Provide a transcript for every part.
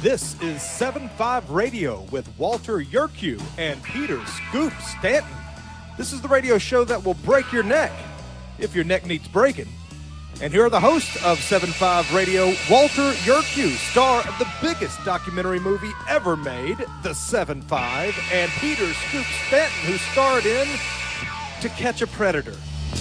This is 7-5 Radio with Walter Yerkew and Peter Scoop Stanton. This is the radio show that will break your neck, if your neck needs breaking. And here are the hosts of 7-5 Radio, Walter Yerkew, star of the biggest documentary movie ever made, The 7-5, and Peter Scoop Stanton, who starred in To Catch a Predator.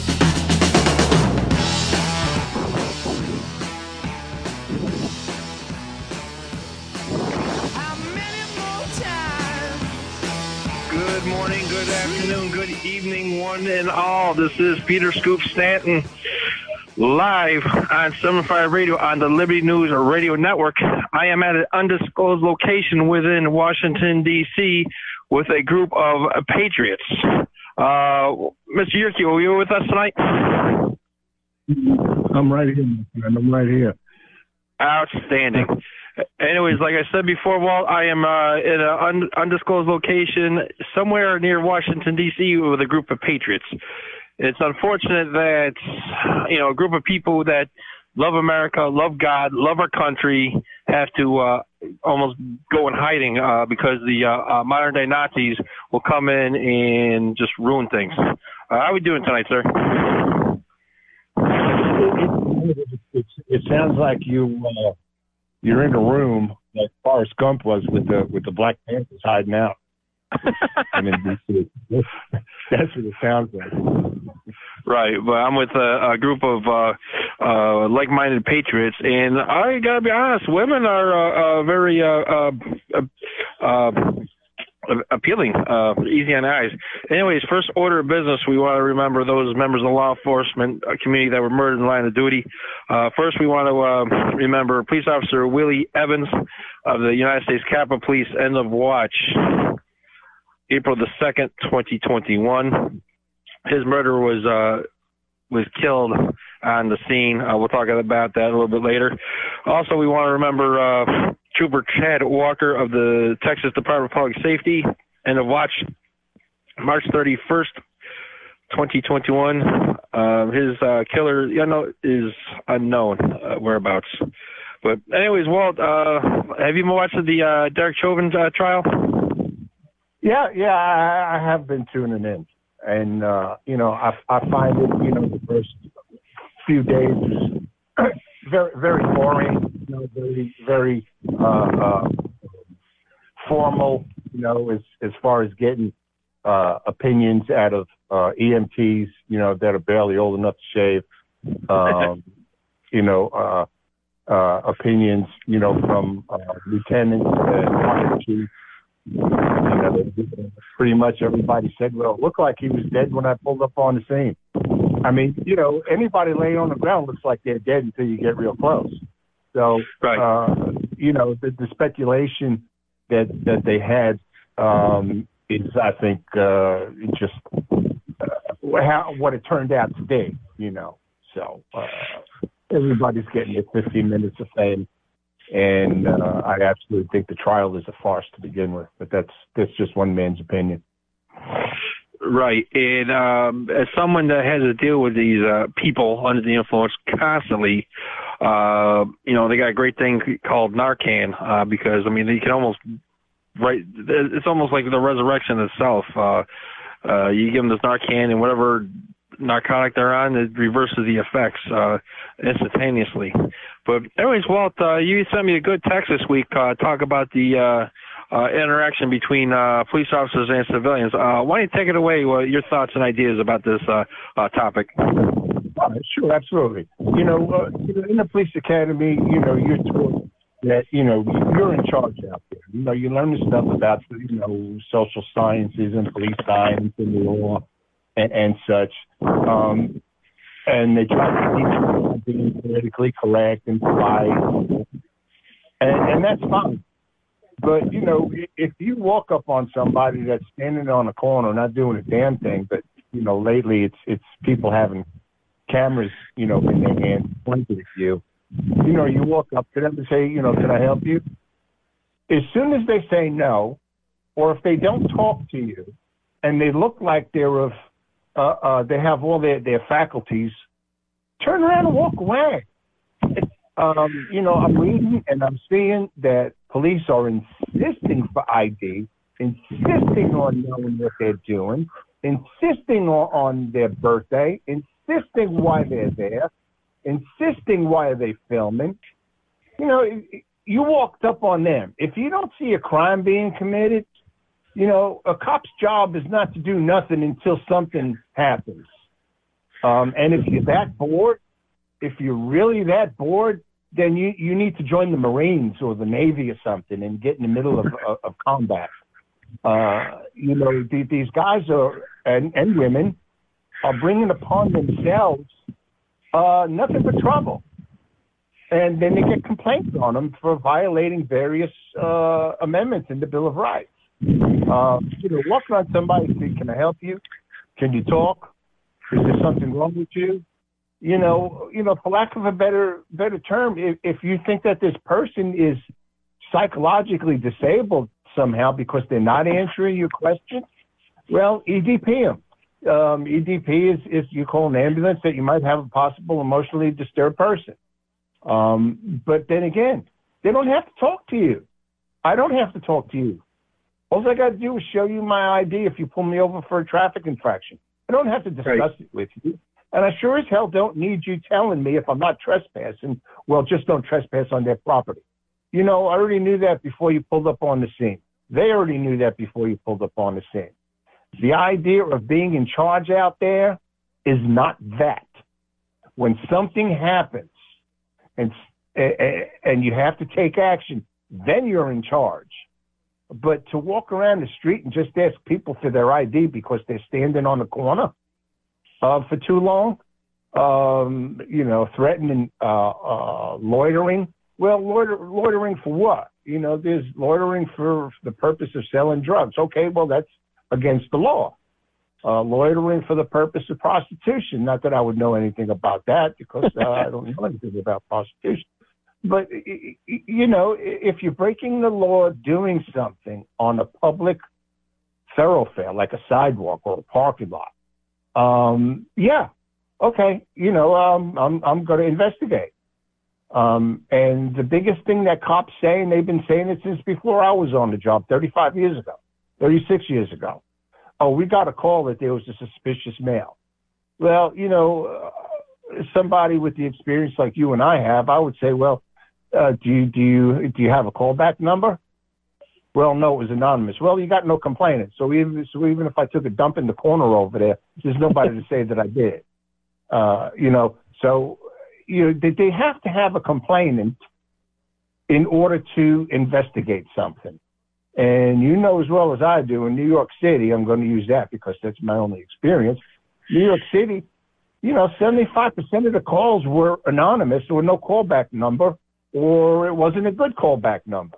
Good morning, good afternoon, good evening, one and all. This is Peter Scoop Stanton, live on 7-5 Radio on the Liberty News Radio Network. I am at an undisclosed location within Washington, D.C. with a group of patriots. Mr. Yerkew, are you with us tonight? I'm right here, man. I'm right here. Outstanding. Anyways, like I said before, Walt, I am in an undisclosed location somewhere near Washington, D.C. with a group of patriots. It's unfortunate that, a group of people that love America, love God, love our country have to almost go in hiding because the modern-day Nazis will come in and just ruin things. How are we doing tonight, sir? It sounds like you're in a room like Forrest Gump was with the Black Panthers hiding out. I mean, that's what it sounds like. Right, but I'm with a group of like-minded patriots, and I gotta be honest, women are very appealing, easy on the eyes. Anyways, first order of business, we want to remember those members of the law enforcement community that were murdered in the line of duty. First, we want to remember Police Officer Willie Evans of the United States Capitol Police, end of watch, April the 2nd, 2021. His murderer was killed on the scene. We'll talk about that a little bit later. Also, we want to remember Trooper Chad Walker of the Texas Department of Public Safety, end of watch, March 31st, 2021. His killer, is unknown whereabouts. But anyways, Walt, have you watched the Derek Chauvin trial? Yeah, I have been tuning in, and I find it, the first few days very, very boring, very, very formal, as far as getting opinions out of EMTs, that are barely old enough to shave, opinions, from lieutenants and fire chiefs. Pretty much everybody said, well, it looked like he was dead when I pulled up on the scene. I mean, anybody laying on the ground looks like they're dead until you get real close. So, right. The speculation that they had is, I think, just what it turned out to be, So everybody's getting their 15 minutes of fame. And I absolutely think the trial is a farce to begin with, but that's just one man's opinion. Right, and as someone that has to deal with these people under the influence constantly, they got a great thing called Narcan because you can almost it's almost like the resurrection itself. You give them this Narcan, and whatever narcotic they're on, it reverses the effects instantaneously. But anyways, Walt, you sent me a good text this week. Talk about the interaction between police officers and civilians. Why don't you take it away? Your thoughts and ideas about this topic? Sure, absolutely. In the police academy, you're taught that you're in charge out there. You learn the stuff about social sciences and police science and the law and such. And they try to teach you being politically correct and polite, and that's fine. But if you walk up on somebody that's standing on a corner, not doing a damn thing, but lately it's people having cameras, in their hands pointed at you. You walk up to them and say, can I help you? As soon as they say no, or if they don't talk to you, and they look like they're they have all their faculties, turn around and walk away. I'm reading and I'm seeing that police are insisting for ID, insisting on knowing what they're doing, insisting on their birthday, insisting why they're there, insisting why are they filming. You know, you walked up on them. If you don't see a crime being committed, you know, a cop's job is not to do nothing until something happens. And if you're that bored, if you're really that bored, then you need to join the Marines or the Navy or something and get in the middle of combat. You know, these guys are, and women are bringing upon themselves nothing but trouble. And then they get complaints on them for violating various amendments in the Bill of Rights. You know, walking on somebody and saying, can I help you? Can you talk? Is there something wrong with you? You know, for lack of a better term, if you think that this person is psychologically disabled somehow because they're not answering your question, well, EDP them. EDP is you call an ambulance that you might have a possible emotionally disturbed person. But then again, they don't have to talk to you. I don't have to talk to you. All I got to do is show you my ID if you pull me over for a traffic infraction. I don't have to discuss it with you. And I sure as hell don't need you telling me if I'm not trespassing, well, just don't trespass on their property. You know, I already knew that before you pulled up on the scene. They already knew that before you pulled up on the scene. The idea of being in charge out there is not that. When something happens and you have to take action, then you're in charge. But to walk around the street and just ask people for their ID because they're standing on the corner for too long, you know, threatening loitering. Well, loitering for what? You know, there's loitering for the purpose of selling drugs. Okay, well, that's against the law. Loitering for the purpose of prostitution. Not that I would know anything about that because I don't know anything about prostitution. But, you know, if you're breaking the law doing something on a public thoroughfare, like a sidewalk or a parking lot, yeah, okay, you know, I'm going to investigate. And the biggest thing that cops say, and they've been saying it since before I was on the job, 35 years ago, 36 years ago. Oh, we got a call that there was a suspicious male. Well, you know, somebody with the experience like you and I have, I would say, well, do you have a callback number? Well, no, it was anonymous. Well, you got no complainants. So even if I took a dump in the corner over there, there's nobody to say that I did. You know, so you know they have to have a complainant in order to investigate something. And you know as well as I do, in New York City, I'm going to use that because that's my only experience. New York City, you know, 75% of the calls were anonymous. There was no callback number, or it wasn't a good callback number.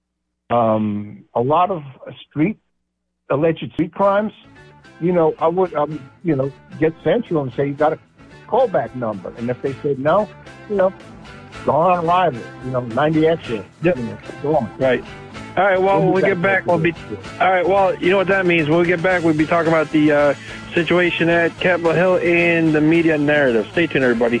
A lot of alleged street crimes, you know, I would, you know, get Central and say, you got a callback number. And if they said no, you know, go on arrival, you know, 90 extra. Yep. You know, go on. Right. All right, well, when we get back, we'll be... All right, well, you know what that means. When we get back, we'll be talking about the situation at Capitol Hill and the media narrative. Stay tuned, everybody.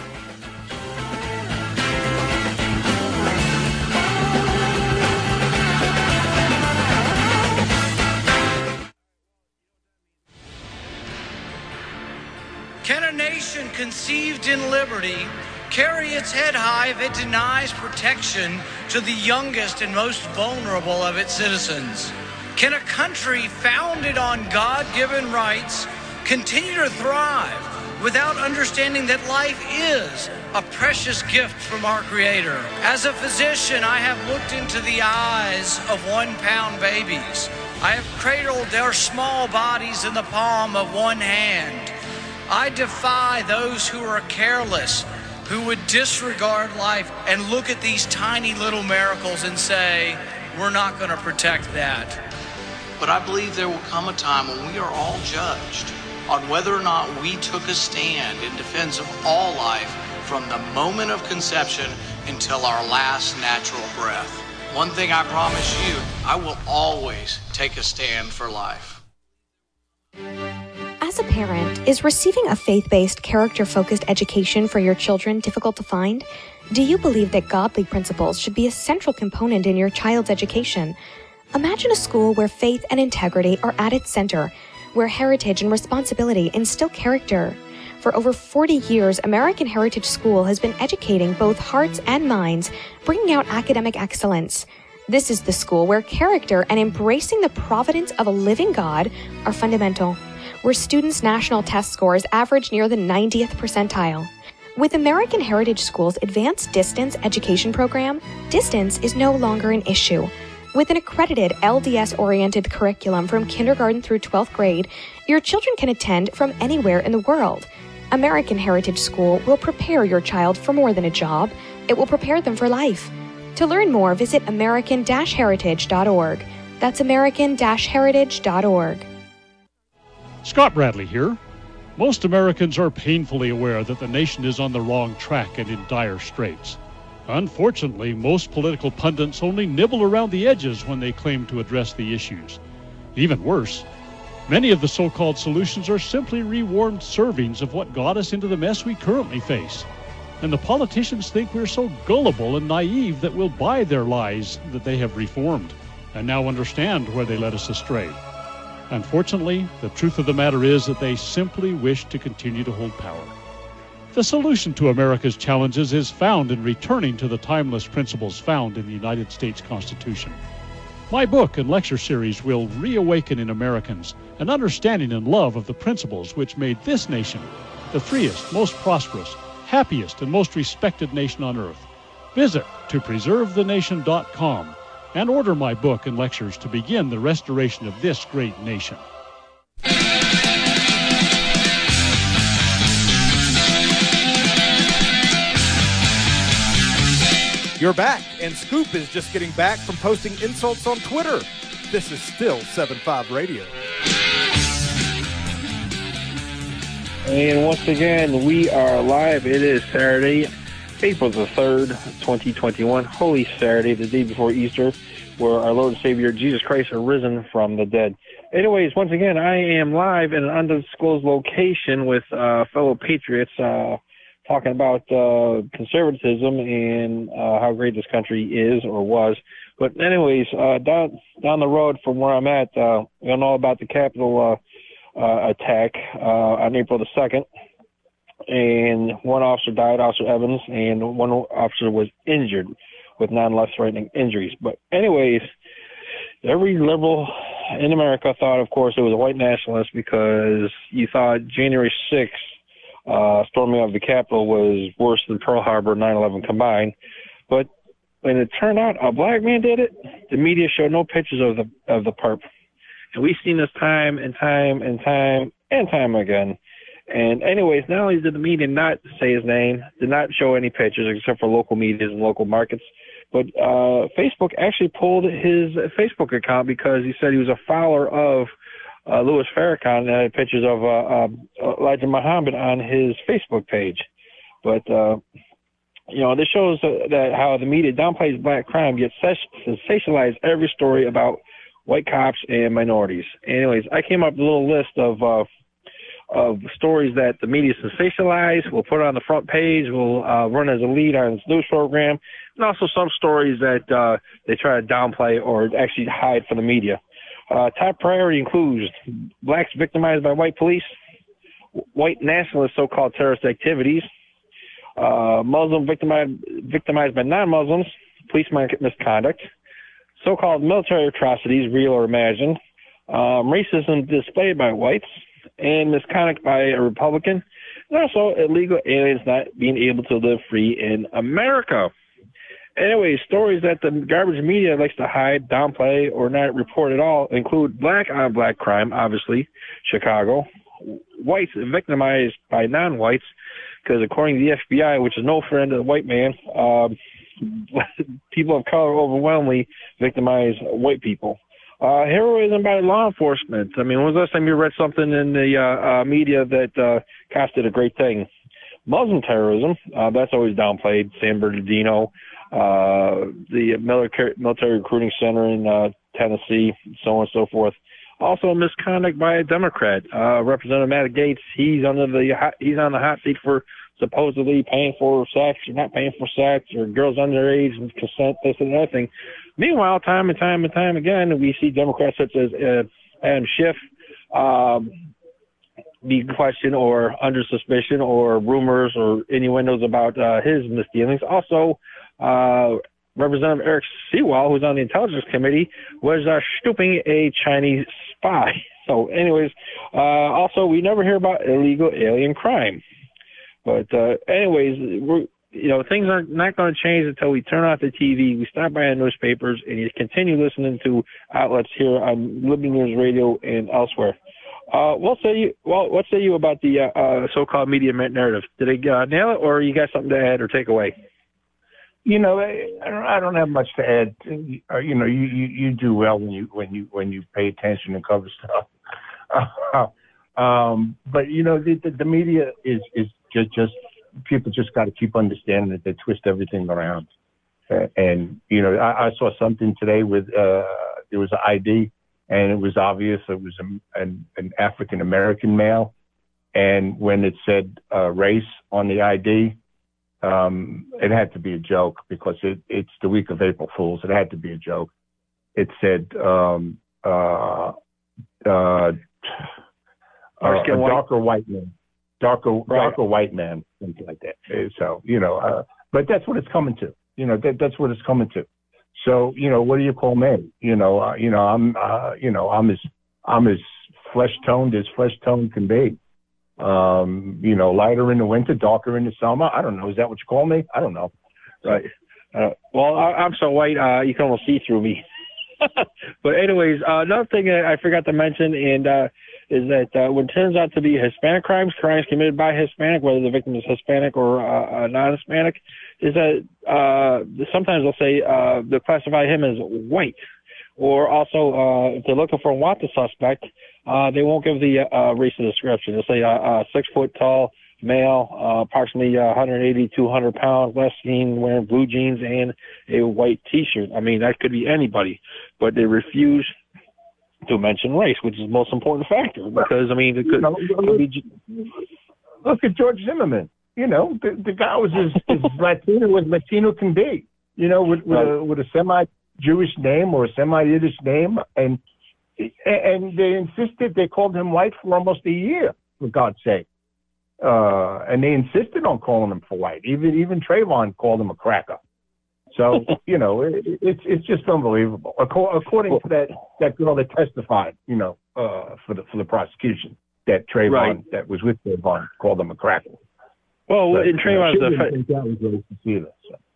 Can a nation conceived in liberty carry its head high if it denies protection to the youngest and most vulnerable of its citizens? Can a country founded on God-given rights continue to thrive without understanding that life is a precious gift from our Creator? As a physician, I have looked into the eyes of 1-pound babies. I have cradled their small bodies in the palm of one hand. I defy those who are careless, who would disregard life and look at these tiny little miracles and say, we're not going to protect that. But I believe there will come a time when we are all judged on whether or not we took a stand in defense of all life from the moment of conception until our last natural breath. One thing I promise you, I will always take a stand for life. As a parent, is receiving a faith-based, character-focused education for your children difficult to find? Do you believe that godly principles should be a central component in your child's education? Imagine a school where faith and integrity are at its center, where heritage and responsibility instill character. For over 40 years, American Heritage School has been educating both hearts and minds, bringing out academic excellence. This is the school where character and embracing the providence of a living God are fundamental, where students' national test scores average near the 90th percentile. With American Heritage School's advanced distance education program, distance is no longer an issue. With an accredited LDS-oriented curriculum from kindergarten through 12th grade, your children can attend from anywhere in the world. American Heritage School will prepare your child for more than a job. It will prepare them for life. To learn more, visit american-heritage.org. That's american-heritage.org. Scott Bradley here. Most Americans are painfully aware that the nation is on the wrong track and in dire straits. Unfortunately, most political pundits only nibble around the edges when they claim to address the issues. Even worse, many of the so-called solutions are simply rewarmed servings of what got us into the mess we currently face. And the politicians think we're so gullible and naive that we'll buy their lies that they have reformed and now understand where they led us astray. Unfortunately, the truth of the matter is that they simply wish to continue to hold power. The solution to America's challenges is found in returning to the timeless principles found in the United States Constitution. My book and lecture series will reawaken in Americans an understanding and love of the principles which made this nation the freest, most prosperous, happiest, and most respected nation on earth. Visit topreservethenation.com and order my book and lectures to begin the restoration of this great nation. You're back, and Scoop is just getting back from posting insults on Twitter. This is still 7.5 Radio. And once again, we are live. It is Saturday, April the 3rd, 2021. Holy Saturday, the day before Easter, where our Lord and Savior Jesus Christ are risen from the dead. Anyways, once again, I am live in an undisclosed location with fellow patriots, talking about conservatism and how great this country is or was. But anyways, down the road from where I'm at, we know about the Capitol attack on April the 2nd. And one officer died, Officer Evans, and one officer was injured with non-life-threatening injuries. But anyways, every liberal in America thought, of course, it was a white nationalist because you thought January 6th storming of the Capitol was worse than Pearl Harbor, 9/11 combined. But when it turned out a black man did it, the media showed no pictures of the perp. And we've seen this time and time again. And anyways, not only did the media not say his name, did not show any pictures except for local media and local markets, but Facebook actually pulled his Facebook account because he said he was a follower of Louis Farrakhan and had pictures of Elijah Muhammad on his Facebook page. But, this shows that how the media downplays black crime, yet sensationalize every story about white cops and minorities. Anyways, I came up with a little list of stories that the media sensationalize, will put on the front page, will run as a lead on its news program, and also some stories that they try to downplay or actually hide from the media. Top priority includes blacks victimized by white police, white nationalist so-called terrorist activities, Muslim victimized by non-Muslims, police misconduct, so-called military atrocities, real or imagined, racism displayed by whites, and misconduct by a Republican, and also illegal aliens not being able to live free in America. Anyway, stories that the garbage media likes to hide, downplay, or not report at all include black-on-black crime, obviously, Chicago, whites victimized by non-whites, because according to the FBI, which is no friend of the white man, people of color overwhelmingly victimize white people. Heroism by law enforcement. I mean, when was the last time you read something in the media that cops did a great thing? Muslim terrorism, that's always downplayed. San Bernardino, the military recruiting center in Tennessee, so on and so forth. Also, misconduct by a Democrat, Representative Matt Gaetz. He's on the hot seat for supposedly paying for sex or not paying for sex, or girls underage and consent, this and that thing. Meanwhile, time and time again, we see Democrats such as Adam Schiff be questioned or under suspicion, or rumors or innuendos about his misdealings. Also, Representative Eric Sewell, who's on the Intelligence Committee, was stooping a Chinese spy. So anyways, also we never hear about illegal alien crime. But anyways, things are not going to change until we turn off the TV, we stop by the newspapers, and you continue listening to outlets here on Liberty News Radio and elsewhere. What say you about the so-called media narrative? Did they nail it, or you got something to add or take away? I don't have much to add. You do well when you pay attention and cover stuff. But the media is just people just got to keep understanding that they twist everything around. And I saw something today with there was an ID, and it was obvious it was an African American male, and when it said race on the ID, it had to be a joke because it's the week of April Fools. It had to be a joke. It said darker white man, darker white man, something like that. So but that's what it's coming to. That's what it's coming to. So what do you call me? I'm as flesh toned as flesh toned can be. Lighter in the winter, darker in the summer. I don't know. Is that what you call me? I don't know. Right. Well, I'm so white, you can almost see through me. But anyways, another thing I forgot to mention, and is that when it turns out to be Hispanic crimes committed by Hispanic, whether the victim is Hispanic or non-Hispanic, is that sometimes they'll say they'll classify him as white. Or also, if they're looking for a wanted suspect, they won't give the racial description. They'll say 6 foot tall male, approximately 180, 200 pounds, last seen wearing blue jeans and a white T-shirt. I mean, that could be anybody, but they refuse to mention race, which is the most important factor. Because it could be. Look at George Zimmerman. The guy was as Latino as Latino can be. With a semi-Jewish name or a semi-Yiddish name, and they insisted. They called him white for almost a year, for God's sake. And they insisted on calling him for white. Even Trayvon called him a cracker. So it's just unbelievable. According to that girl that testified, for the prosecution, that Trayvon that was with Trayvon called him a cracker. Well, in Trayvon's defense,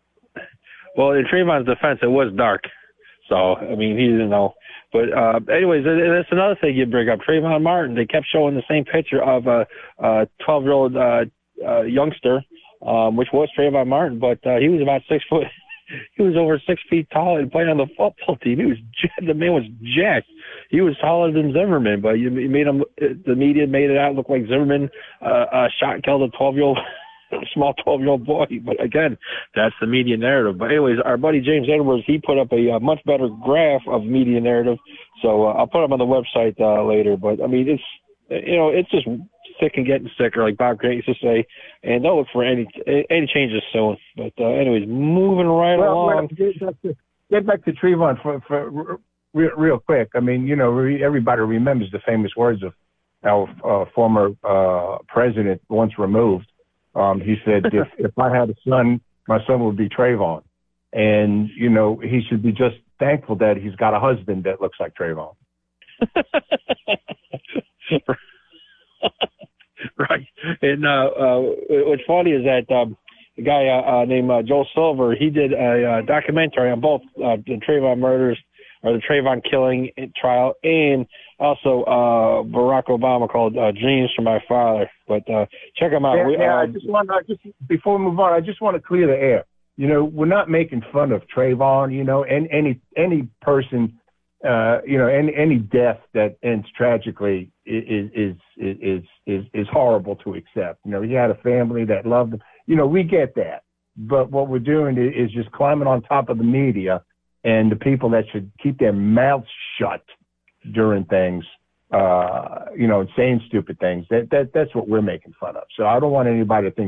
well, in Trayvon's defense, it was dark. So he didn't know. But anyways, that's another thing you bring up. Trayvon Martin, they kept showing the same picture of a 12-year-old youngster, which was Trayvon Martin, but he was about 6 foot. He was over 6 feet tall and playing on the football team. The man was jacked. He was taller than Zimmerman, but the media made it out look like Zimmerman shot and killed a 12-year-old. Small 12-year-old boy. But again, that's the media narrative. But anyways, our buddy James Edwards, he put up a much better graph of media narrative. So I'll put him on the website later. But it's it's just sick and getting sicker, like Bob Grant used to say. And they'll look for any changes soon. But anyways, moving along. Get back to Trayvon for real quick. Everybody remembers the famous words of our former president once removed. He said, if I had a son, my son would be Trayvon. And, he should be just thankful that he's got a husband that looks like Trayvon. Right. And what's funny is that a guy named Joel Silver, he did a documentary on both the Trayvon murders, or the Trayvon killing trial, and also Barack Obama, called Dreams from My Father. But check them out. Before we move on, I just want to clear the air. We're not making fun of Trayvon, and any person, any death that ends tragically is horrible to accept. He had a family that loved him. We get that. But what we're doing is just climbing on top of the media and the people that should keep their mouths shut during things, saying stupid things. That's what we're making fun of. So I don't want anybody to think that,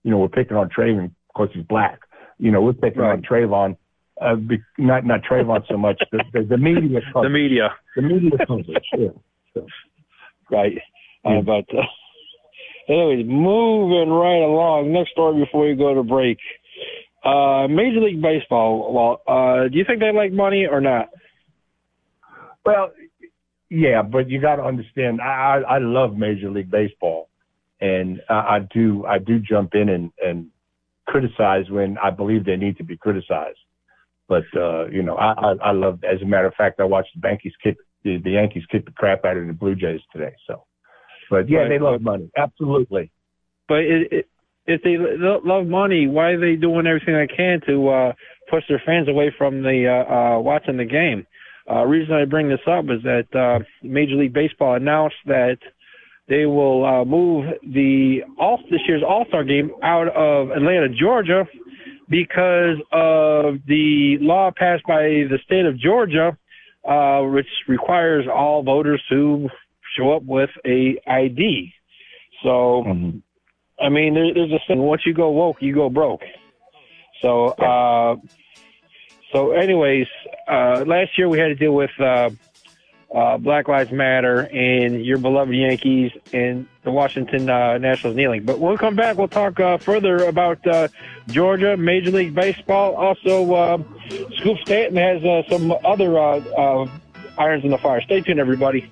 we're picking on Trayvon because he's black. We're picking on Trayvon, not Trayvon so much, the media coverage. The media coverage, yeah. So. Right. But anyways, moving right along. Next story before we go to break. Major League Baseball, do you think they like money or not? Well, yeah, but you got to understand, I love Major League Baseball, and I do jump in and criticize when I believe they need to be criticized. But I love. As a matter of fact, I watched the Yankees kick the crap out of the Blue Jays today. So, but yeah, they love money, absolutely. But if they love money, why are they doing everything they can to push their fans away from the watching the game? Reason I bring this up is that Major League Baseball announced that they will move this year's All-Star game out of Atlanta, Georgia, because of the law passed by the state of Georgia, which requires all voters to show up with a ID. So, I mean, there's a saying: once you go woke, you go broke. So, anyways, last year we had to deal with Black Lives Matter and your beloved Yankees and the Washington Nationals kneeling. But when we come back, we'll talk further about Georgia, Major League Baseball. Also, Scoop Stanton has some other irons in the fire. Stay tuned, everybody.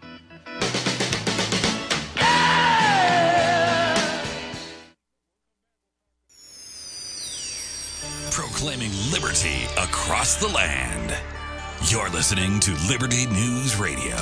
Proclaiming liberty across the land. You're listening to Liberty News Radio.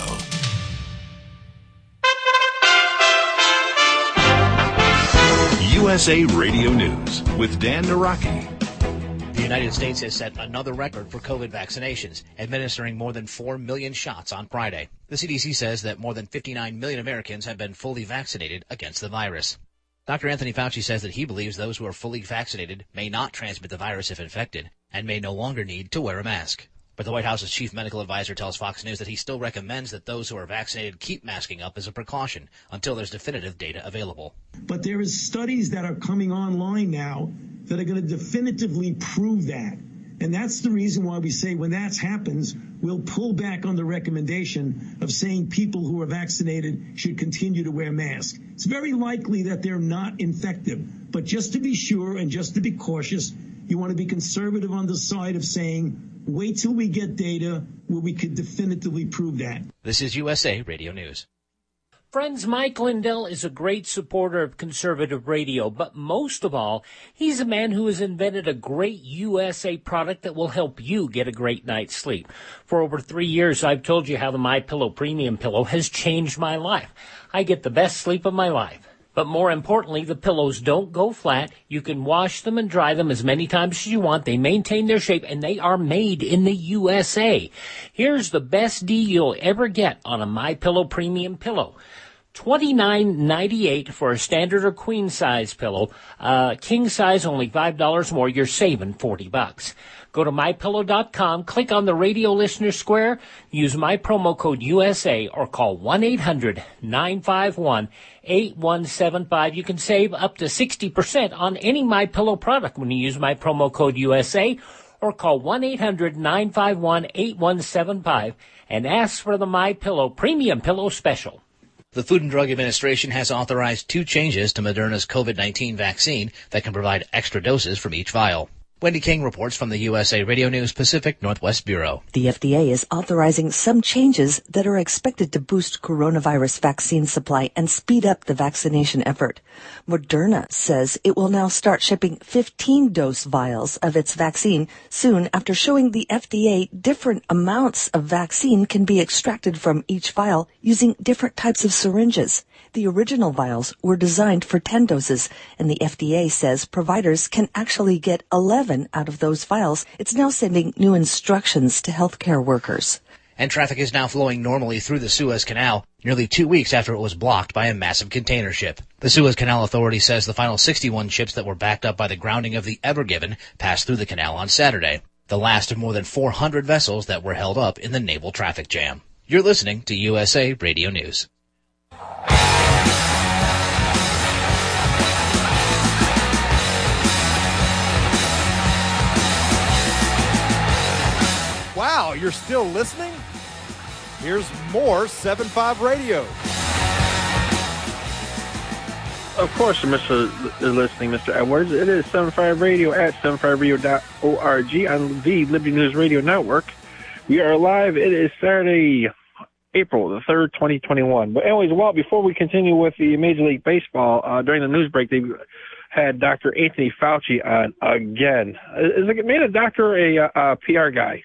USA Radio News with Dan Naraki. The United States has set another record for COVID vaccinations, administering more than 4 million shots on Friday. The CDC says that more than 59 million Americans have been fully vaccinated against the virus. Dr. Anthony Fauci says that he believes those who are fully vaccinated may not transmit the virus if infected and may no longer need to wear a mask. But the White House's chief medical advisor tells Fox News that he still recommends that those who are vaccinated keep masking up as a precaution until there's definitive data available. But there is studies that are coming online now that are going to definitively prove that. And that's the reason why we say when that happens, we'll pull back on the recommendation of saying people who are vaccinated should continue to wear masks. It's very likely that they're not infective. But just to be sure and just to be cautious, you want to be conservative on the side of saying, wait till we get data where we could definitively prove that. This is USA Radio News. Friends, Mike Lindell is a great supporter of conservative radio, but most of all, he's a man who has invented a great USA product that will help you get a great night's sleep. For over 3 years, I've told you how the MyPillow Premium Pillow has changed my life. I get the best sleep of my life. But more importantly, the pillows don't go flat. You can wash them and dry them as many times as you want. They maintain their shape, and they are made in the USA. Here's the best deal you'll ever get on a MyPillow Premium Pillow. $29.98 for a standard or queen size pillow. King size only $5 more. You're saving $40. Go to MyPillow.com, click on the radio listener square, use my promo code USA, or call 1-800-951-8175. You can save up to 60% on any MyPillow product when you use my promo code USA, or call 1-800-951-8175 and ask for the MyPillow Premium Pillow Special. The Food and Drug Administration has authorized 2 changes to Moderna's COVID-19 vaccine that can provide extra doses from each vial. Wendy King reports from the USA Radio News Pacific Northwest Bureau. The FDA is authorizing some changes that are expected to boost coronavirus vaccine supply and speed up the vaccination effort. Moderna says it will now start shipping 15-dose vials of its vaccine soon after showing the FDA different amounts of vaccine can be extracted from each vial using different types of syringes. The original vials were designed for 10 doses, and the FDA says providers can actually get 11 out of those vials. It's now sending new instructions to healthcare workers. And traffic is now flowing normally through the Suez Canal, nearly 2 weeks after it was blocked by a massive container ship. The Suez Canal Authority says the final 61 ships that were backed up by the grounding of the Ever Given passed through the canal on Saturday, the last of more than 400 vessels that were held up in the naval traffic jam. You're listening to USA Radio News. you're still listening? Here's more 7-5 Radio. Of course, Mr. Listening, Mr. Edwards. It is 7-5 Radio at 75radio.org on the Liberty News Radio Network. We are live. It is Saturday, April the 3rd, 2021. But anyways, well, before we continue with the Major League Baseball, during the news break, they had Dr. Anthony Fauci on again. Is it made a doctor a PR guy?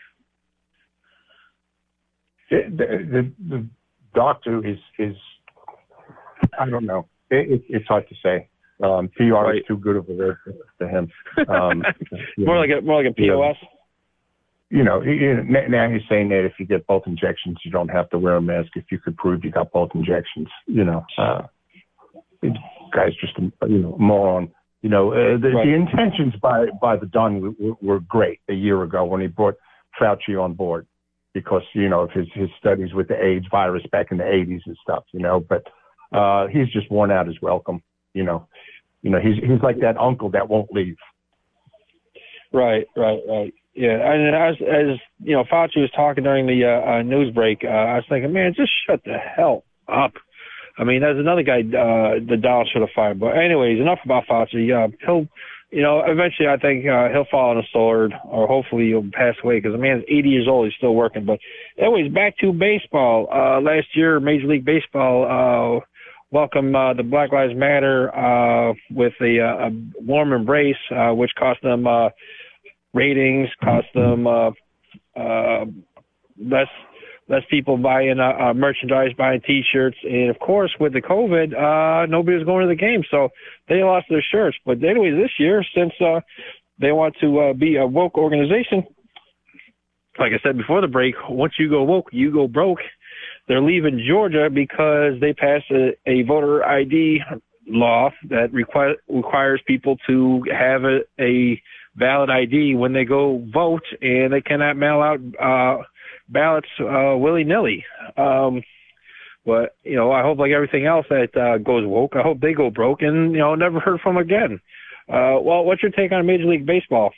The doctor is I don't know. It's hard to say. PR is too good of a word for him. More like a POS. Now he's saying that if you get both injections, you don't have to wear a mask if you could prove you got both injections. The guy's just a moron. The intentions by the Dunn were great a year ago when he brought Fauci on board because of his studies with the AIDS virus back in the 80s and stuff. But he's just worn out his welcome. He's like that uncle that won't leave. Right. Yeah, and as Fauci was talking during the news break, I was thinking, man, just shut the hell up. I mean, there's another guy the Donald should have fired. But anyways, enough about Fauci. He'll, eventually I think he'll fall on a sword, or hopefully he'll pass away because the man's 80 years old. He's still working. But anyways, back to baseball. Last year, Major League Baseball welcomed the Black Lives Matter with a warm embrace, which cost them ratings, cost them less people buying merchandise, buying T-shirts, and of course with the COVID, nobody was going to the game, so they lost their shirts. But anyways, this year, since they want to be a woke organization, like I said before the break, once you go woke, you go broke. They're leaving Georgia because they passed a voter ID law that requires people to have a valid ID when they go vote, and they cannot mail out ballots willy-nilly. But, I hope like everything else that goes woke, I hope they go broke and, never heard from again. Well, what's your take on Major League Baseball?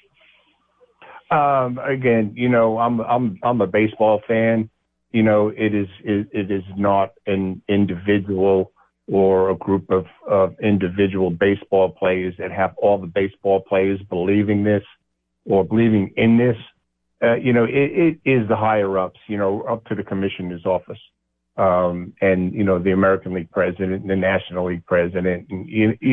Again, I'm a baseball fan. It is not an individual or a group of individual baseball players that have all the baseball players believing this or believing in this. It is the higher ups, up to the commissioner's office, and, the American League president and the National League president. And,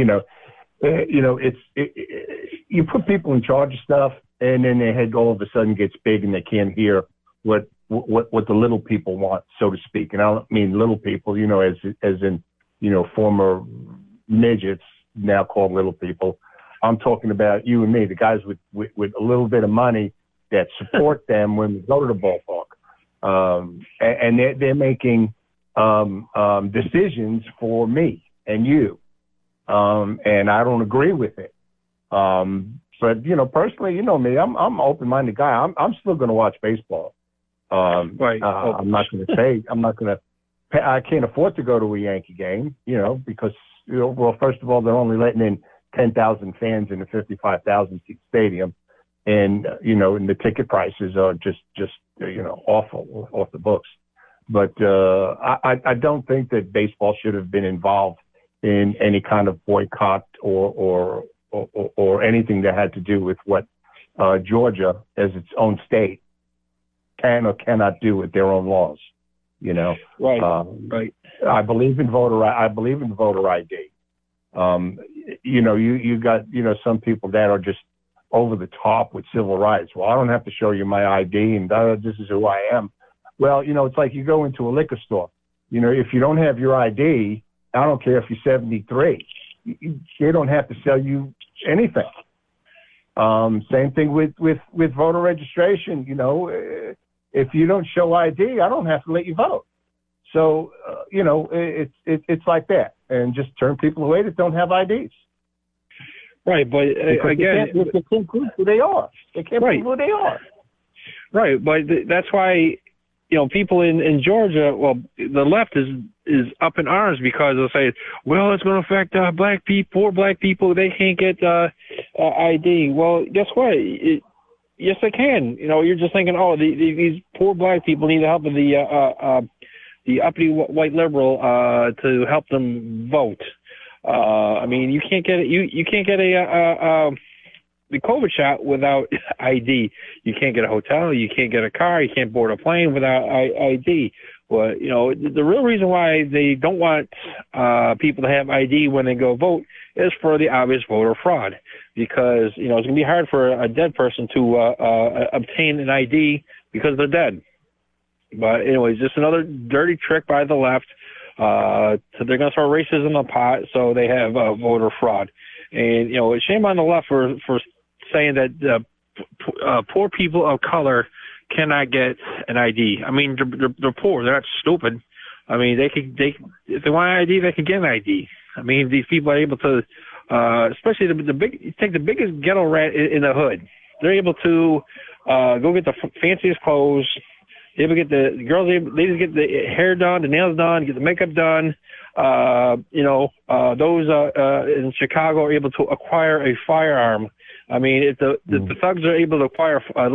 you put people in charge of stuff and then their head all of a sudden gets big and they can't hear what the little people want, so to speak. And I don't mean little people, as in, former midgets now called little people. I'm talking about you and me, the guys with a little bit of money that support them when we go to the ballpark. And they're making decisions for me and you. And I don't agree with it. But, personally, me, I'm an open-minded guy. I'm still going to watch baseball. Right. I'm not going to say, I can't afford to go to a Yankee game, because, well, first of all, they're only letting in 10,000 fans in a 55,000 seat stadium. And, and the ticket prices are just awful off the books. But, I don't think that baseball should have been involved in any kind of boycott or anything that had to do with what, Georgia as its own state can or cannot do with their own laws, Right. Right. I believe in voter ID. You got, some people that are just over the top with civil rights. Well, I don't have to show you my ID and this is who I am. Well, it's like you go into a liquor store. If you don't have your ID, I don't care if you're 73, they don't have to sell you anything. Same thing with voter registration. If you don't show ID, I don't have to let you vote. So, it's like that. And just turn people away that don't have IDs. Right, but again, they can't prove who they are. They can't prove who they are. Right, but that's why, people in Georgia, well, the left is up in arms because they'll say, well, it's going to affect poor black people. They can't get ID. Well, guess what? yes, they can. You know, you're just thinking, oh, these poor black people need the help of the uppity white liberal to help them vote. I mean, you can't get it. You can't get the COVID shot without ID. You can't get a hotel. You can't get a car. You can't board a plane without ID. Well, you know, the real reason why they don't want people to have ID when they go vote is for the obvious voter fraud, because, you know, it's going to be hard for a dead person to obtain an ID because they're dead. But anyways, just another dirty trick by the left. So they're going to throw racism in the pot, so they have voter fraud. And, you know, shame on the left for saying that poor people of color cannot get an ID. I mean, they're poor. They're not stupid. I mean, if they want an ID, they can get an ID. I mean, these people are able to, especially the biggest ghetto rat in the hood. They're able to go get the fanciest clothes. They able to get the girls. Ladies get the hair done, the nails done, get the makeup done. You know, those in Chicago are able to acquire a firearm. I mean, if the thugs are able to acquire a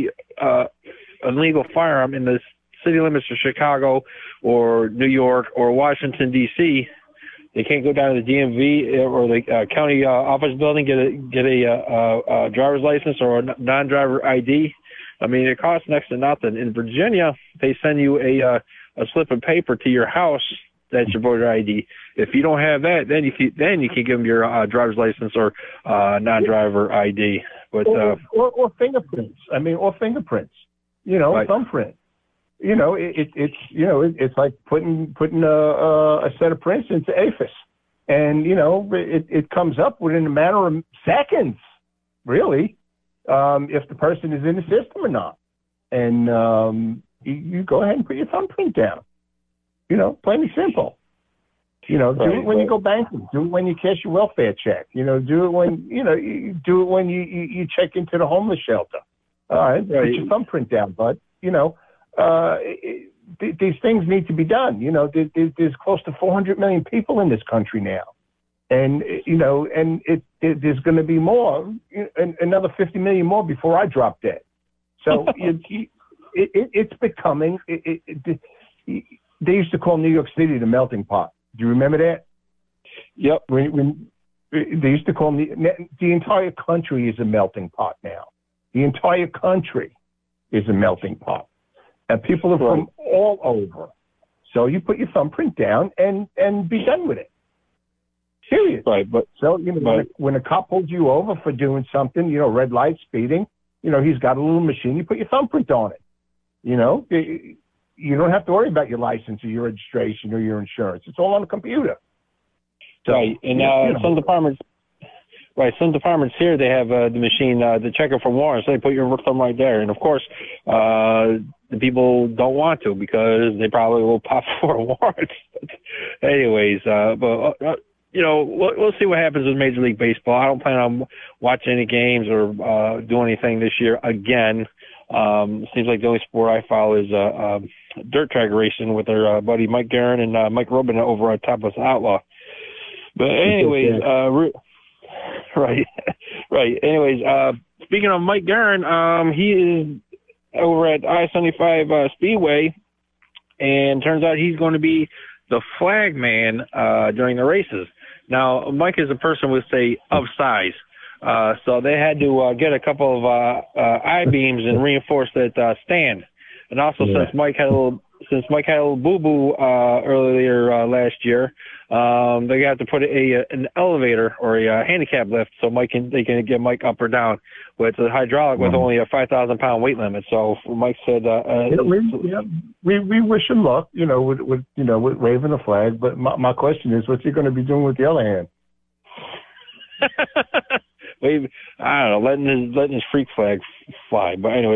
legal firearm in the city limits of Chicago or New York or Washington, D.C., they can't go down to the DMV or the county office building, get a driver's license or a non-driver ID. I mean, it costs next to nothing. In Virginia, they send you a slip of paper to your house that's your voter ID. If you don't have that, then you can give them your driver's license or non-driver ID. But or fingerprints. I mean, or fingerprints. You know, right. Thumbprint. You know, it's like putting a set of prints into APHIS, and you know, it comes up within a matter of seconds, really, if the person is in the system or not. And you go ahead and put your thumbprint down. You know, plain and simple. You know, do it when you go banking. Do it when you cash your welfare check. You know, do it when you do it when you check into the homeless shelter. All right, put your thumbprint down, bud. You know. These things need to be done. You know, there's close to 400 million people in this country now, and you know, and there's going to be more, another 50 million more before I drop dead. So it's becoming. They used to call New York City the melting pot. Do you remember that? Yep. When they used to call the entire country is a melting pot now. The entire country is a melting pot. And people are from all over. So you put your thumbprint down and be done with it. Period. Right. But so, you know, when a cop pulls you over for doing something, you know, red light, speeding, you know, he's got a little machine, you put your thumbprint on it. You know, you don't have to worry about your license or your registration or your insurance. It's all on the computer. So, right. And some departments, some departments here, they have the machine, the checker for warrants. So they put your thumb right there. And of course, the people don't want to because they probably will pop for warrants. Anyways, but you know, we'll see what happens with Major League Baseball. I don't plan on watching any games or doing anything this year again. Seems like the only sport I follow is dirt track racing with their buddy Mike Guerin and Mike Rubin over at Topless Outlaw. But anyways, right. Anyways, speaking of Mike Guerin, he is over at I-75 Speedway, and turns out he's going to be the flag man during the races. Now, Mike is a person with, say, of size. So they had to get a couple of I-beams and reinforce that stand. And also, since Mike had a little boo-boo earlier last year, they got to put an elevator or a handicap lift so they can get Mike up or down. But it's a hydraulic with only a 5,000-pound weight limit. So Mike said, we wish him luck, you know, with waving the flag. But my question is, what's he going to be doing with the other hand? I don't know, letting his freak flag fly. But anyways,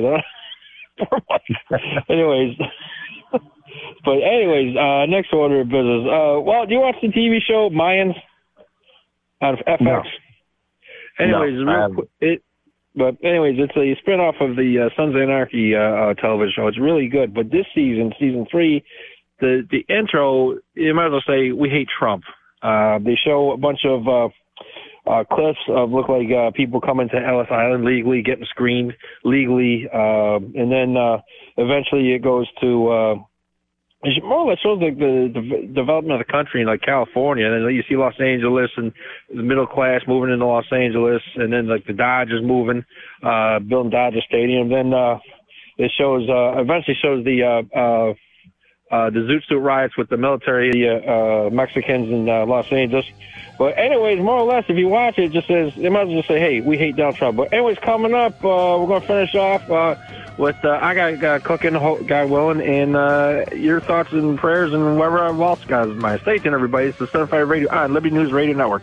next order of business. Well, do you watch the TV show Mayans on FX? No. Anyways, it's a spinoff of the Sons of Anarchy television show. It's really good. But this season 3, the intro, you might as well say, we hate Trump. They show a bunch of clips of look like people coming to Ellis Island legally, getting screened legally, and then eventually it goes to it more or less shows like the development of the country in like California, and then you see Los Angeles and the middle class moving into Los Angeles, and then like the Dodgers moving, building Dodger Stadium. Then it shows eventually shows the Zoot Suit riots with the military Mexicans in Los Angeles. But anyways, more or less, if you watch it, just says they might as well just say, "Hey, we hate Donald Trump." But anyways, coming up, we're gonna finish off with I got cooking, God willing, and your thoughts and prayers and whatever else got in mind. Stay tuned, everybody. It's the 75 Radio on Liberty News Radio Network.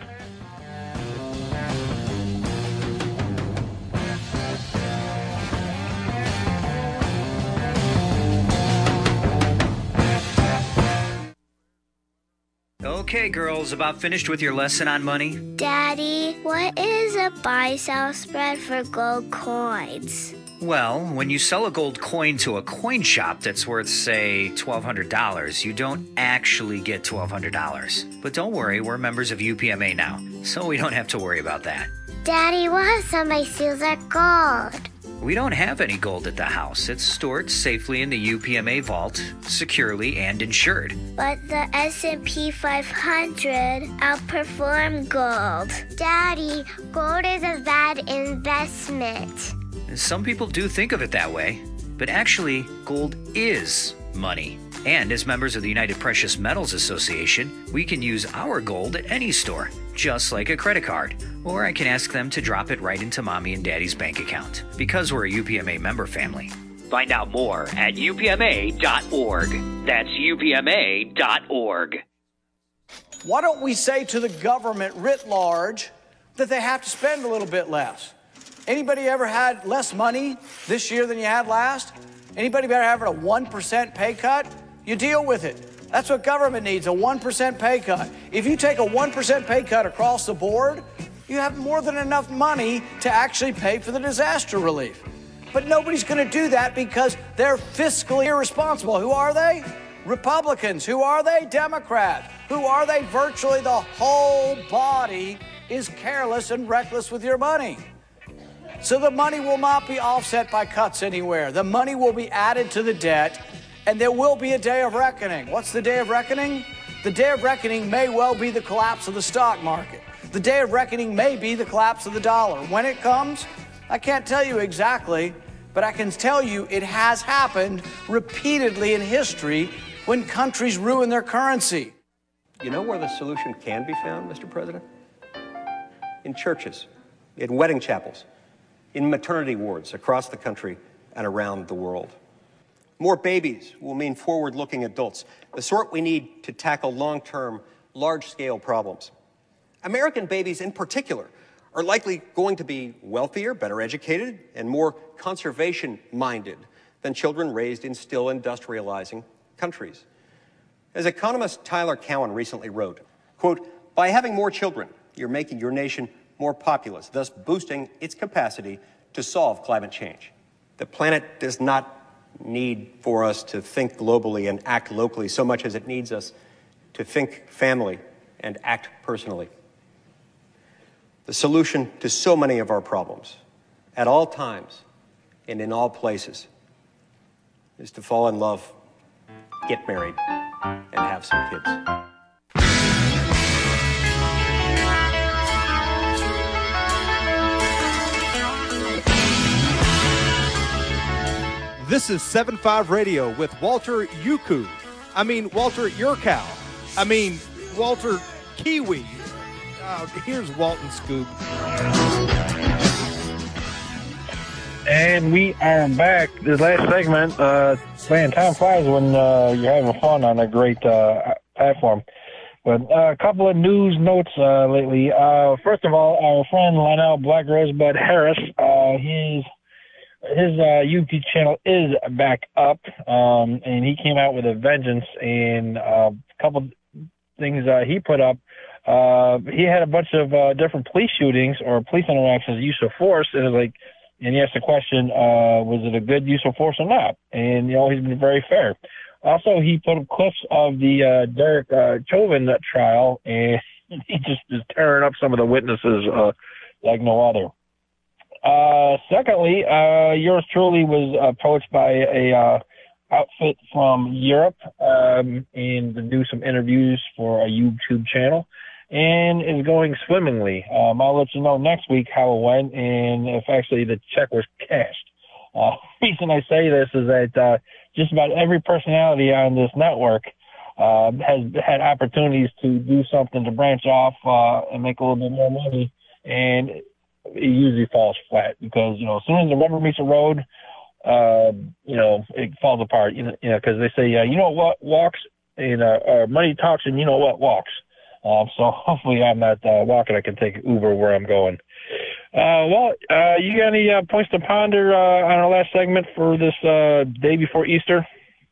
Okay, girls, about finished with your lesson on money? Daddy, what is a buy-sell spread for gold coins? Well, when you sell a gold coin to a coin shop that's worth, say, $1,200, you don't actually get $1,200. But don't worry, we're members of UPMA now, so we don't have to worry about that. Daddy, what if somebody steals our gold? We don't have any gold at the house. It's stored safely in the UPMA vault, securely and insured. But the S&P 500 outperformed gold. Daddy, gold is a bad investment. Some people do think of it that way, but actually, gold is money. And as members of the United Precious Metals Association, we can use our gold at any store, just like a credit card. Or I can ask them to drop it right into Mommy and Daddy's bank account, because we're a UPMA member family. Find out more at upma.org. That's upma.org. Why don't we say to the government writ large that they have to spend a little bit less? Anybody ever had less money this year than you had last? Anybody ever having a 1% pay cut? You deal with it. That's what government needs, a 1% pay cut. If you take a 1% pay cut across the board, you have more than enough money to actually pay for the disaster relief. But nobody's going to do that because they're fiscally irresponsible. Who are they? Republicans. Who are they? Democrats. Who are they? Virtually the whole body is careless and reckless with your money. So the money will not be offset by cuts anywhere. The money will be added to the debt, and there will be a day of reckoning. What's the day of reckoning? The day of reckoning may well be the collapse of the stock market. The day of reckoning may be the collapse of the dollar. When it comes, I can't tell you exactly, but I can tell you it has happened repeatedly in history when countries ruin their currency. You know where the solution can be found, Mr. President? In churches, in wedding chapels, in maternity wards across the country and around the world. More babies will mean forward-looking adults, the sort we need to tackle long-term, large-scale problems. American babies in particular are likely going to be wealthier, better educated, and more conservation-minded than children raised in still industrializing countries. As economist Tyler Cowen recently wrote, quote, "By having more children, you're making your nation more populous, thus boosting its capacity to solve climate change. The planet does not need for us to think globally and act locally so much as it needs us to think family and act personally. The solution to so many of our problems, at all times and in all places, is to fall in love, get married, and have some kids." This is 7.5 Radio with Walter Yuku. Walter Yurkow. Walter Kiwi. Here's Walton Scoop. And we are back. This last segment, man, time flies when you're having fun on a great platform. But a couple of news notes lately. First of all, our friend Lionel Black Rosebud Harris, his YouTube channel is back up, and he came out with a vengeance, and a couple things he put up. He had a bunch of different police shootings or police interactions, use of force, and he asked the question, was it a good use of force or not? And, he's been very fair. Also, he put up clips of the Derek Chauvin trial, and he just is tearing up some of the witnesses like no other. Secondly, yours truly was approached by a outfit from Europe and to do some interviews for a YouTube channel, and is going swimmingly. I'll let you know next week how it went and if actually the check was cashed. The reason I say this is that just about every personality on this network has had opportunities to do something to branch off and make a little bit more money, and it usually falls flat because, you know, as soon as the rubber meets the road, you know, it falls apart, you know, because they say, you know what walks, and money talks, and you know what walks. So hopefully I'm not walking. I can take Uber where I'm going. You got any points to ponder on our last segment for this day before Easter?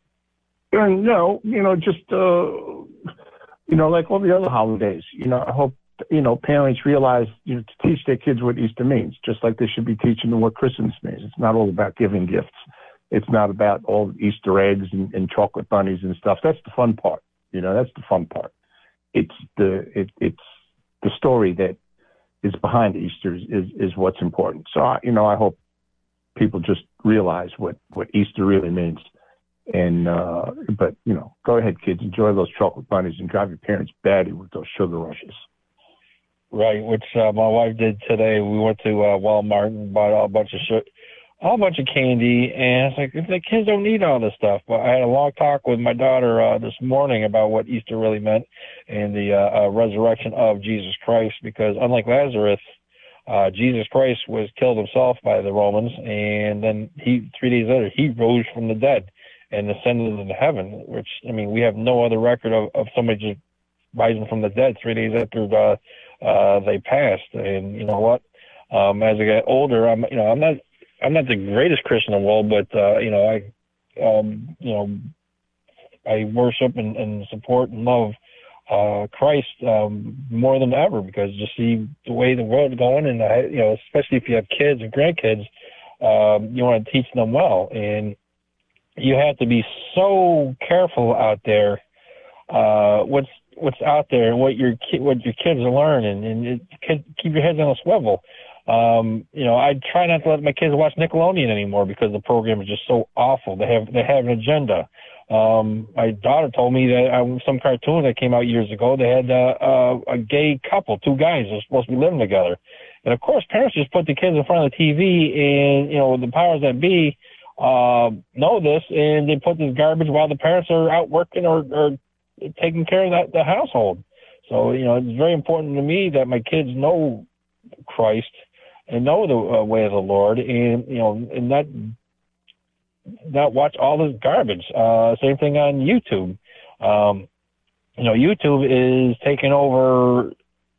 No, you know, just, you know, like all the other holidays, you know, I hope, you know, parents realize, you know, to teach their kids what Easter means, just like they should be teaching them what Christmas means. It's not all about giving gifts. It's not about all Easter eggs and chocolate bunnies and stuff. That's the fun part. You know, that's the fun part. It's the story that is behind Easter is what's important. So, you know, I hope people just realize what Easter really means. And, but, you know, go ahead, kids, enjoy those chocolate bunnies and drive your parents batty with those sugar rushes. Right, which my wife did today. We went to Walmart and bought a bunch of candy, and it's like, the kids don't need all this stuff. But I had a long talk with my daughter this morning about what Easter really meant and the resurrection of Jesus Christ, because unlike Lazarus, Jesus Christ was killed himself by the Romans, and then 3 days later, he rose from the dead and ascended into heaven, which, I mean, we have no other record of somebody just rising from the dead 3 days after they passed. And you know what? As I get older, I'm not the greatest Christian in the world, but you know, I worship and support and love Christ more than ever, because you see the way the world's going, and you know, especially if you have kids and grandkids, you want to teach them well, and you have to be so careful out there. What's out there and what your kids are learning, and keep your heads on a swivel. You know, I try not to let my kids watch Nickelodeon anymore because the program is just so awful. They have an agenda. My daughter told me that some cartoon that came out years ago, they had a gay couple, 2 guys that are supposed to be living together, and of course parents just put the kids in front of the TV, and you know, the powers that be know this, and they put this garbage while the parents are out working or taking care of the household. So, you know, it's very important to me that my kids know Christ and know the way of the Lord, and, you know, and not watch all this garbage. Same thing on YouTube. You know, YouTube is taking over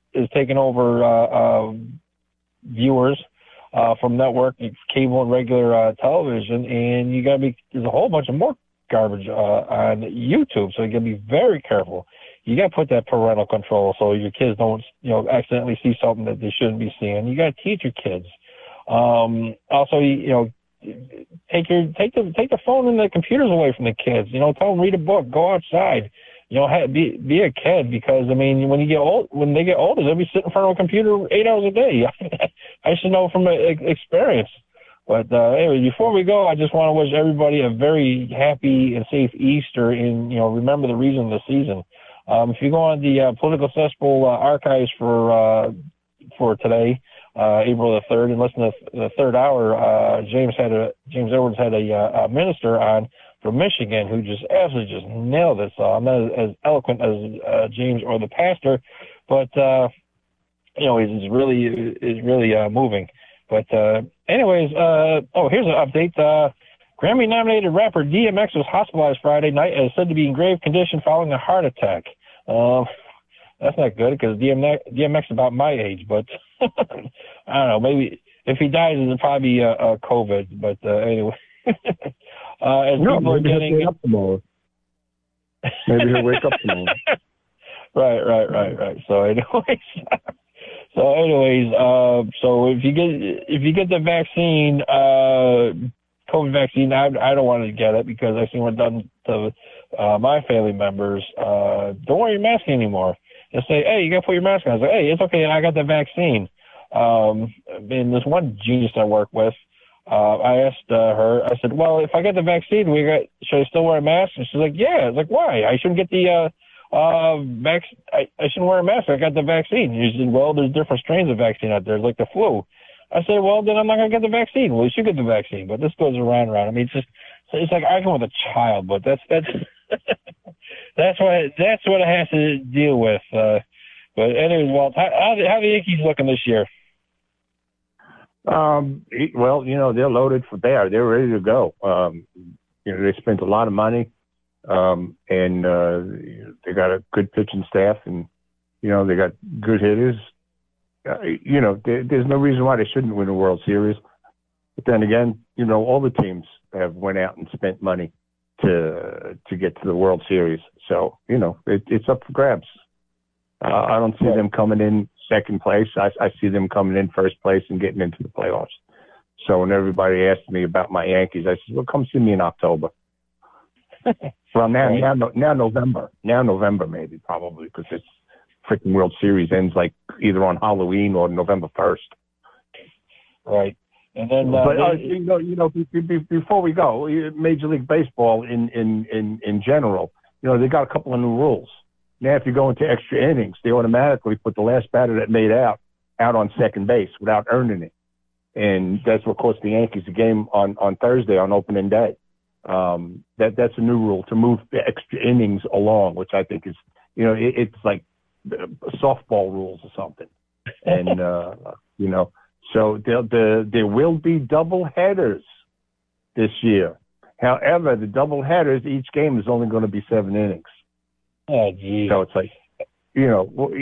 viewers from network, cable, and regular television, and there's a whole bunch of more garbage on YouTube, so you got to be very careful. You got to put that parental control so your kids don't, you know, accidentally see something that they shouldn't be seeing. You got to teach your kids. Also, you know, take the phone and the computers away from the kids. You know, tell them read a book, go outside. You know, be a kid, because I mean, when they get older, they'll be sitting in front of a computer 8 hours a day. I should know from experience. But anyway, before we go, I just want to wish everybody a very happy and safe Easter, and, you know, remember the reason of the season. If you go on the Political Cesspool archives for today, April the 3rd, and listen to the third hour, James Edwards had a minister on from Michigan who just absolutely just nailed it. So I'm not as eloquent as James or the pastor, but you know, he's really moving. But anyways, here's an update. Grammy-nominated rapper DMX was hospitalized Friday night and is said to be in grave condition following a heart attack. That's not good, because DMX is about my age, but I don't know. Maybe if he dies, it'll probably be COVID. But anyway, as people are getting up tomorrow. Maybe he'll wake up tomorrow. Right. So anyways, so if you get the vaccine, COVID vaccine, I don't want to get it because I've seen what done to my family members. Don't wear your mask anymore. They'll say, hey, you got to put your mask on. I was like, hey, it's okay. I got the vaccine. And this one genius I work with, I asked her, I said, well, if I get the vaccine, should I still wear a mask? And she's like, yeah. I was like, why? I shouldn't get the I shouldn't wear a mask. I got the vaccine. She said, well, there's different strains of vaccine out there, like the flu. I said, well, then I'm not going to get the vaccine. Well, you should get the vaccine. But this goes around and around. I mean, it's like arguing with a child, but that's that's what I have to deal with. But anyways, Walt, how the Yankees looking this year? Well, they're loaded for bear. They're ready to go. They spent a lot of money, and they got a good pitching staff, and they got good hitters. There's no reason why they shouldn't win the World Series. But then again, all the teams have went out and spent money to get to the World Series. So it's up for grabs. I don't see them coming in second place. I see them coming in first place and getting into the playoffs. So when everybody asked me about my Yankees, I said, well, come see me in October. Well, now November. Now November maybe, probably, because it's freaking World Series ends like either on Halloween or November 1st. Right. And then, before we go, Major League Baseball in general, they got a couple of new rules. Now, if you go into extra innings, they automatically put the last batter that made out on second base without earning it. And that's what cost the Yankees the game on Thursday on opening day. That's a new rule to move the extra innings along, which I think is, it's like softball rules or something. And, so there will be double headers this year. However, the double headers, each game is only going to be 7 innings. Oh, geez. So it's like, when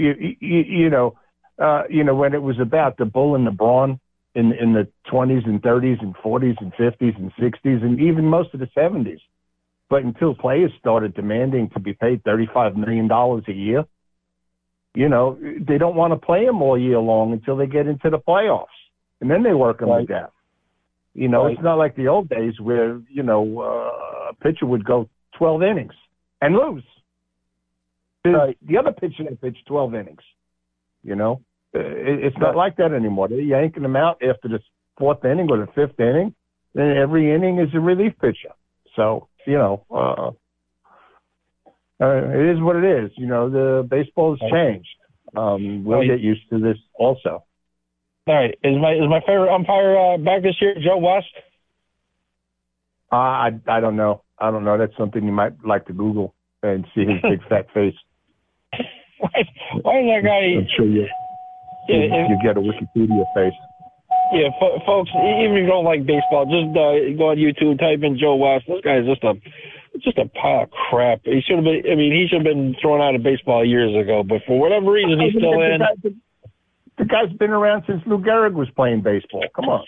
it was about the bull and the brawn in the 20s and 30s and 40s and 50s and 60s and even most of the 70s. But until players started demanding to be paid $35 million a year, they don't want to play them all year long until they get into the playoffs. And then they work them like that. It's not like the old days where, a pitcher would go 12 innings and lose. The other pitcher that pitched 12 innings, it's not like that anymore. They're yanking them out after the 4th inning or the 5th inning. Then every inning is a relief pitcher. So, it is what it is. The baseball has changed. We'll get used to this also. All right. Is my favorite umpire back this year, Joe West? I don't know. That's something you might like to Google and see his big fat face. Why is that guy? I'm sure you get a Wikipedia face. Yeah, folks, even if you don't like baseball, just go on YouTube, type in Joe West. This guy is just a pile of crap. He should have been thrown out of baseball years ago, but for whatever reason, he's still in. The guy's been around since Lou Gehrig was playing baseball. Come on.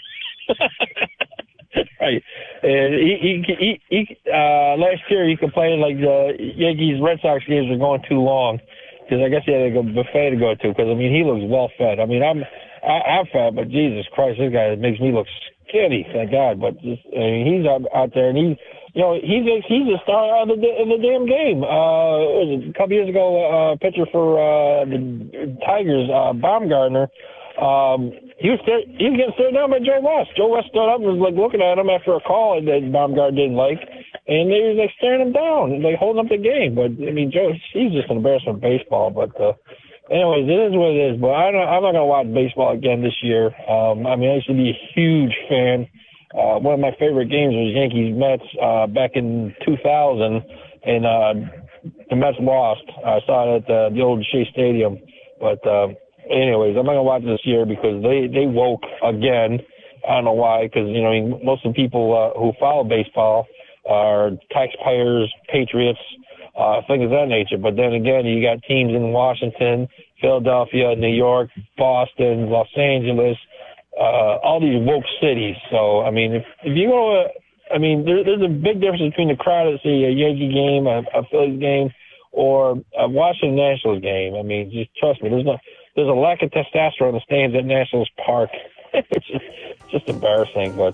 Right. And he last year he complained like the Yankees Red Sox games were going too long because I guess he had a buffet to go to because he looks well fed. I'm fat, but Jesus Christ, this guy makes me look skinny. Thank God. But he's out there and he's a star of the damn game. A couple years ago, pitcher for the Tigers, Baumgartner. He was getting stared down by Joe West. Joe West stood up and was like looking at him after a call that Baumgartner didn't like, and they was like staring him down, like holding up the game. But Joe, he's just an embarrassment of baseball. But anyways, it is what it is. But I'm not gonna watch baseball again this year. I used to be a huge fan. One of my favorite games was Yankees Mets back in 2000, and the Mets lost. I saw it at the old Shea Stadium, but. Anyways, I'm not going to watch this year because they woke again. I don't know why, because, most of the people who follow baseball are taxpayers, patriots, things of that nature. But then again, you got teams in Washington, Philadelphia, New York, Boston, Los Angeles, all these woke cities. So, if you go there's a big difference between the crowd that see a Yankee game, a Phillies game, or a Washington Nationals game. Just trust me, there's a lack of testosterone in the stands at Nationals Park. It's just embarrassing. But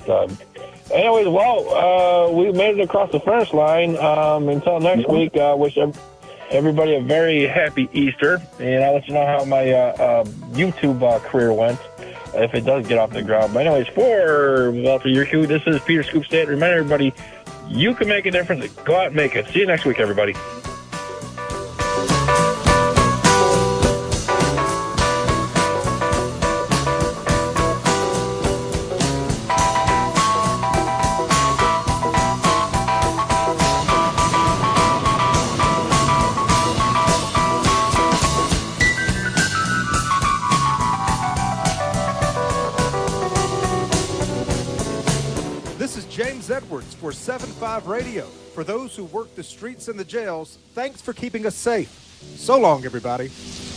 anyways, we made it across the finish line. Until next week, wish everybody a very happy Easter, and I'll let you know how my YouTube career went if it does get off the ground. But anyways, for Walter Yerkew, this is Peter Scoop State. Remind everybody, you can make a difference. Go out and make it. See you next week, everybody. James Edwards for 7-5 Radio. For those who work the streets and the jails, thanks for keeping us safe. So long, everybody.